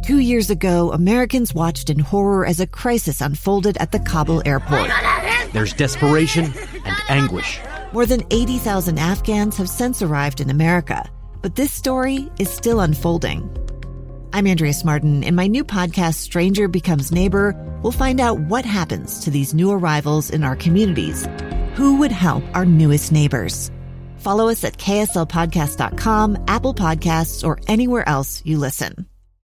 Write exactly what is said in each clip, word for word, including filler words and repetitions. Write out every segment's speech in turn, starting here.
Two years ago, Americans watched in horror as a crisis unfolded at the Kabul airport. There's desperation and anguish. More than eighty thousand Afghans have since arrived in America, but this story is still unfolding. I'm Andrea Martin. In my new podcast, Stranger Becomes Neighbor, we'll find out what happens to these new arrivals in our communities. Who would help our newest neighbors? Follow us at K S L podcast dot com, Apple Podcasts, or anywhere else you listen.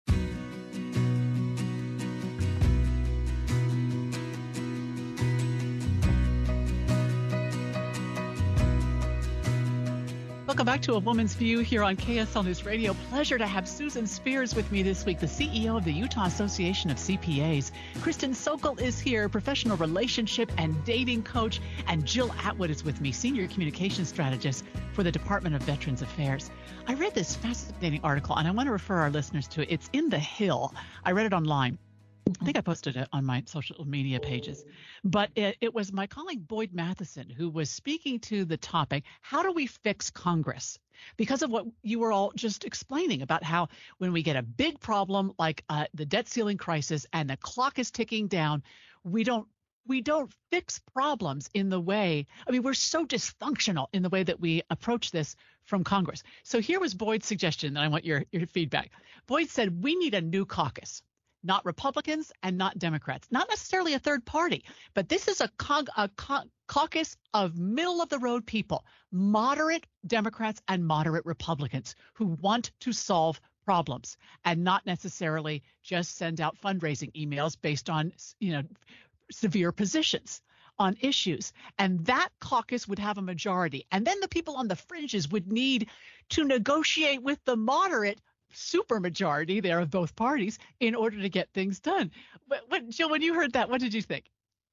Welcome back to A Woman's View here on K S L News Radio. Pleasure to have Susan Spears with me this week, the C E O of the Utah Association of C P As. Kristen Sokol is here, professional relationship and dating coach. And Jill Atwood is with me, senior communication strategist for the Department of Veterans Affairs. I read this fascinating article, and I want to refer our listeners to it. It's in The Hill. I read it online. I think I posted it on my social media pages, but it, it was my colleague Boyd Matheson who was speaking to the topic, how do we fix Congress? Because of what you were all just explaining about how when we get a big problem like uh, the debt ceiling crisis and the clock is ticking down, we don't we don't fix problems in the way, I mean, we're so dysfunctional in the way that we approach this from Congress. So here was Boyd's suggestion, and I want your, your feedback. Boyd said, we need a new caucus. Not Republicans and not Democrats, not necessarily a third party, but this is a, cog, a ca- caucus of middle of the road people, moderate Democrats and moderate Republicans who want to solve problems and not necessarily just send out fundraising emails based on, you know, severe positions on issues. And that caucus would have a majority. And then the people on the fringes would need to negotiate with the moderate supermajority there of both parties in order to get things done. But what, Jill, when you heard that, what did you think?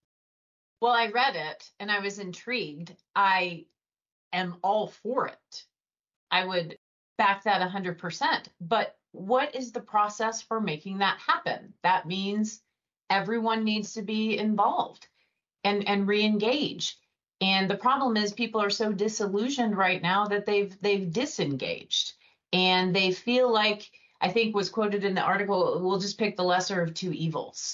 Well, I read it and I was intrigued. I am all for it. I would back that one hundred percent. But what is the process for making that happen? That means everyone needs to be involved and, and re-engage. And the problem is people are so disillusioned right now that they've they've disengaged. And they feel like, I think was quoted in the article, we'll just pick the lesser of two evils.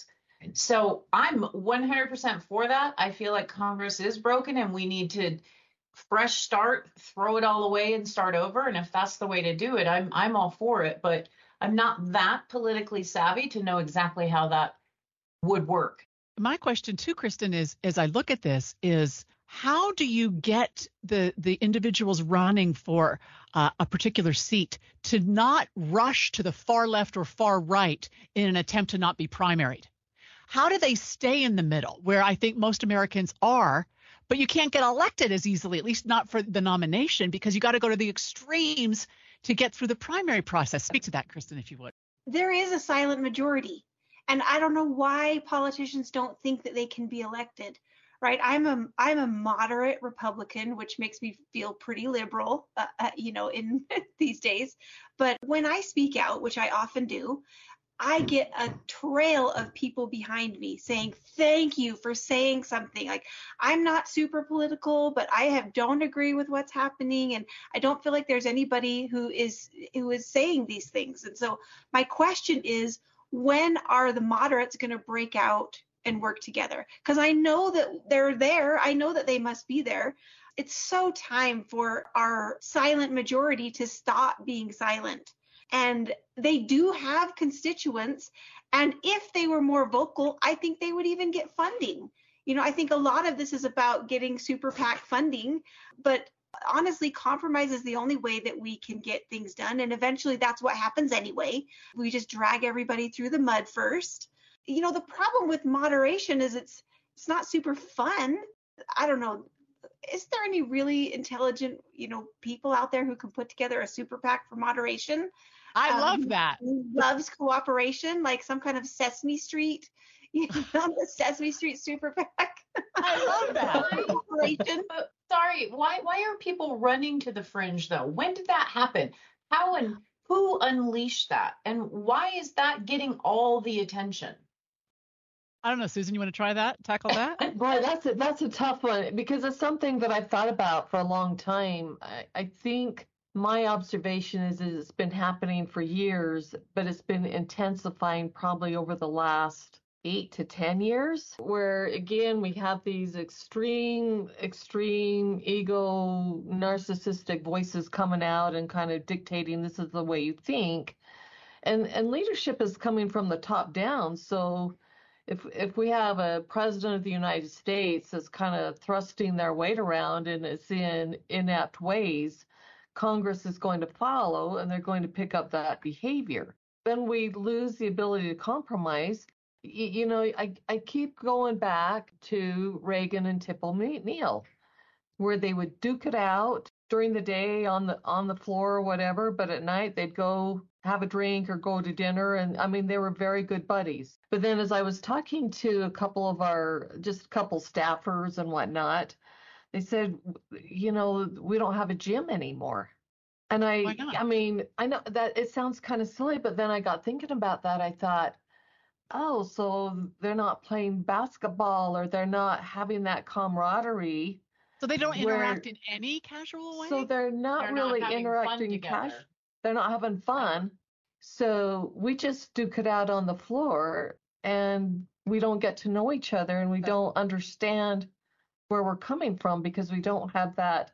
So I'm one hundred percent for that. I feel like Congress is broken and we need to fresh start, throw it all away and start over. And if that's the way to do it, I'm I'm all for it. But I'm not that politically savvy to know exactly how that would work. My question too, Kristen, is as I look at this is, how do you get the, the individuals running for uh, a particular seat to not rush to the far left or far right in an attempt to not be primaried? How do they stay in the middle where I think most Americans are, but you can't get elected as easily, at least not for the nomination, because you got to go to the extremes to get through the primary process? Speak to that, Kristen, if you would. There is a silent majority, and I don't know why politicians don't think that they can be elected. Right, I'm a I'm a moderate Republican, which makes me feel pretty liberal, uh, uh, you know, in these days. But when I speak out, which I often do, I get a trail of people behind me saying, "Thank you for saying something." Like, I'm not super political, but I have don't agree with what's happening, and I don't feel like there's anybody who is who is saying these things. And so my question is, when are the moderates going to break out and work together? Because I know that they're there. I know that they must be there. It's so time for our silent majority to stop being silent. And they do have constituents. And if they were more vocal, I think they would even get funding. You know, I think a lot of this is about getting super PAC funding, but honestly, compromise is the only way that we can get things done. And eventually that's what happens anyway. We just drag everybody through the mud first. You know, the problem with moderation is it's it's not super fun. I don't know. Is there any really intelligent, you know, people out there who can put together a super PAC for moderation? I um, love that. Loves cooperation, like some kind of Sesame Street, you know, the Sesame Street super PAC. I love that. Cooperation. Sorry, why why are people running to the fringe though? When did that happen? How and who unleashed that? And why is that getting all the attention? I don't know, Susan, you want to try that, tackle that? Boy, that's a, that's a tough one because it's something that I've thought about for a long time. I, I think my observation is that it's been happening for years, but it's been intensifying probably over the last eight to ten years, where again, we have these extreme, extreme ego, narcissistic voices coming out and kind of dictating this is the way you think. And, and leadership is coming from the top down. So if, if we have a president of the United States that's kind of thrusting their weight around and it's in inept ways, Congress is going to follow and they're going to pick up that behavior. Then we lose the ability to compromise. You, you know, I, I keep going back to Reagan and Tip O'Neill, where they would duke it out during the day on the on the floor or whatever, but at night they'd go have a drink or go to dinner. And I mean, they were very good buddies. But then as I was talking to a couple of our, just a couple staffers and whatnot, they said, you know, we don't have a gym anymore. And I, I mean, I know that it sounds kind of silly, but then I got thinking about that. I thought, oh, so they're not playing basketball or they're not having that camaraderie. So they don't where, interact in any casual way? So they're not they're really not interacting casual. They're not having fun. So we just duke it out on the floor and we don't get to know each other and we don't understand where we're coming from because we don't have that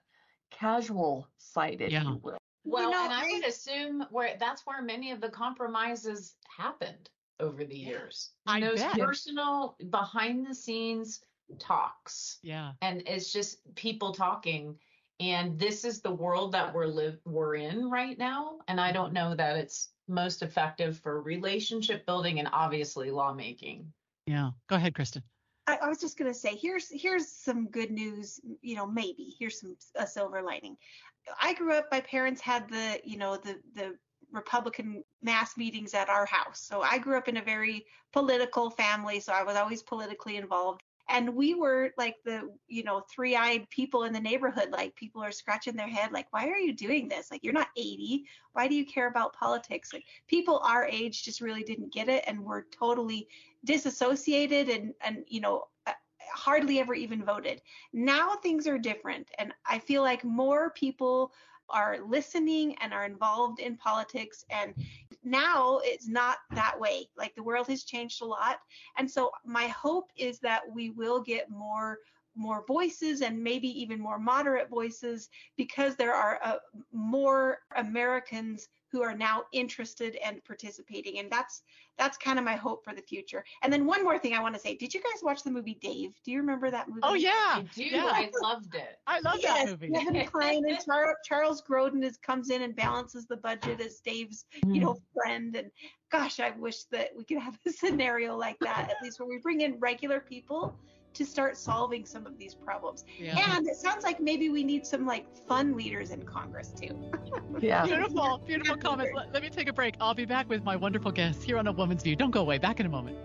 casual side, if yeah. you will. Well, you know, and I would assume where that's where many of the compromises happened over the years. I those bet. personal behind the scenes talks. Yeah. And it's just people talking. And this is the world that we're live we're in right now. And I don't know that it's most effective for relationship building and obviously lawmaking. Yeah. Go ahead, Kristen. I, I was just going to say, here's here's some good news, you know, maybe here's some a silver lining. I grew up, my parents had the, you know, the the Republican mass meetings at our house. So I grew up in a very political family. So I was always politically involved. And we were like the, you know, three-eyed people in the neighborhood. Like people are scratching their head, like, why are you doing this? Like, you're not eighty. Why do you care about politics? Like people our age just really didn't get it and were totally disassociated and, and, you know, hardly ever even voted. Now things are different. And I feel like more people are listening and are involved in politics. And now it's not that way. Like the world has changed a lot. And so my hope is that we will get more more voices and maybe even more moderate voices because there are uh, more Americans who are now interested and participating. And that's that's kind of my hope for the future. And then one more thing I want to say. Did you guys watch the movie Dave? Do you remember that movie? Oh, yeah. I do. Yeah. I loved it. I love yes, that movie. Kevin Kline and Char- Charles Grodin is, comes in and balances the budget as Dave's, you know, friend. And gosh, I wish that we could have a scenario like that, at least where we bring in regular people to start solving some of these problems. Yeah. And it sounds like maybe we need some like fun leaders in Congress too. Yeah. Beautiful, beautiful comments. Let, let me take a break. I'll be back with my wonderful guests here on A Woman's View. Don't go away. Back in a moment.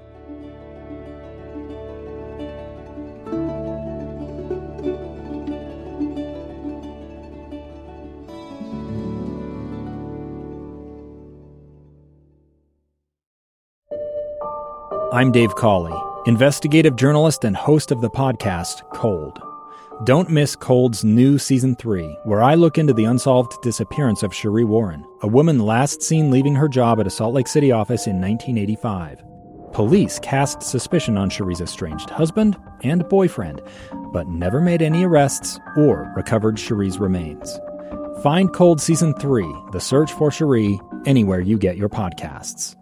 I'm Dave Cawley, investigative journalist and host of the podcast Cold. Don't miss Cold's new Season three, where I look into the unsolved disappearance of Sheree Warren, a woman last seen leaving her job at a Salt Lake City office in nineteen eighty-five. Police cast suspicion on Sheree's estranged husband and boyfriend, but never made any arrests or recovered Sheree's remains. Find Cold Season three, The Search for Sheree, anywhere you get your podcasts.